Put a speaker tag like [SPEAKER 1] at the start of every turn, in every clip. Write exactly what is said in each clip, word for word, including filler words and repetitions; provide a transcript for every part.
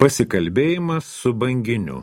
[SPEAKER 1] Pasikalbėjimas su banginiu.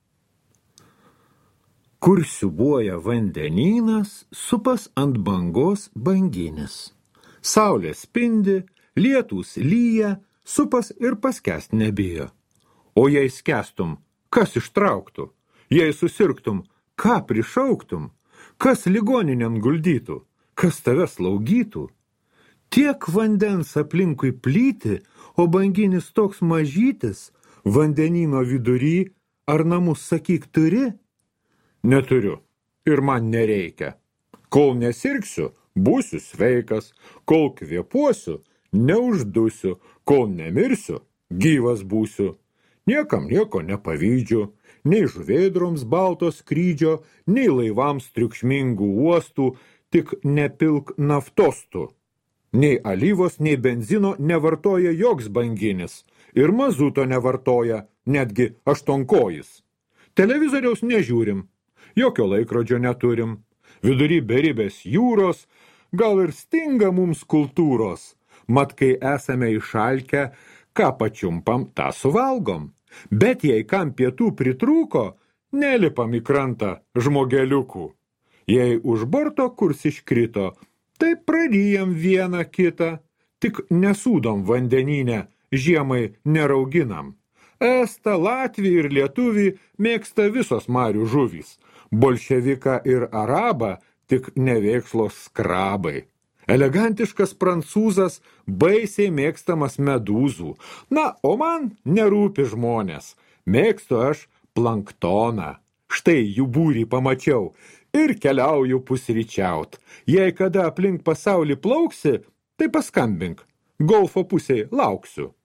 [SPEAKER 1] Kur siūbuoja vandenynas, supas ant bangos banginis. Saulė spindi, lietūs lyja, supas ir paskęst nebijo. O jei skęstum, kas ištrauktų? Jei susirgtum, ką prišauktum? Kas ligoninėn guldytų? Kas tave slaugytų? Tiek vandens aplinkui plyti, o banginis toks mažytis, vandenyno vidury, ar namus, sakyk, turi? Neturiu ir man nereikia. Kol nesirgsiu, būsiu sveikas, kol kvėpuosiu, neuždusiu, kol nemirsiu, gyvas būsiu. Niekam nieko nepavydžiu, nei žuvėdroms balto skrydžio, nei laivams triukšmingų uostų, tik nepilk naftostų. Nei alyvos, nei benzino nevartoja joks banginis ir mazuto nevartoja, netgi aštuonkojis. Televizoriaus nežiūrim, jokio laikrodžio neturim, vidury beribės jūros, gal ir stinga mums kultūros, mat kai esame išalkę, ką pačiumpam, tą suvalgom. Bet jei kam pietų pritrūko, nelipam į krantą žmogeliukų. Jei už borto kurs iškrito, tai praryjam vieną kitą, tik nesūdom vandenyne, žiemai nerauginam. Estą, Latvį ir Lietuvį mėgsta visos marių žuvys, bolševiką ir arabą tik nevėkslos skrabai. Elegantiškas prancūzas baisiai mėgstamas medūzų, na, o man nerūpi žmonės, mėgstu aš planktoną. Štai jų būrį pamačiau ir keliauju pusryčiaut. Jei kada aplink pasaulį plauksi, tai paskambink, golfo pusėj lauksiu.